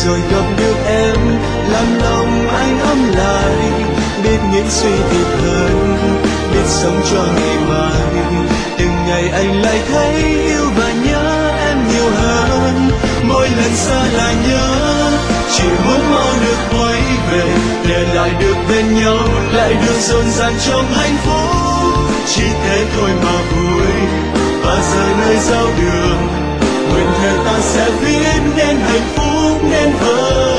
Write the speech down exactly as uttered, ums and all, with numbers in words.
rồi gặp được em, làm lòng anh ấm lại, biết nghĩ suy thiệt hơn, biết sống cho ngày mai. Từng ngày anh lại thấy yêu và nhớ em nhiều hơn, mỗi lần xa lại nhớ, chỉ muốn mau được quay về, để lại được bên nhau, lại được rộn ràng trong hạnh phúc. Chỉ thế thôi mà vui, và giờ nơi giao đường, nguyện thề ta sẽ viết nên hạnh phúc nên thơ.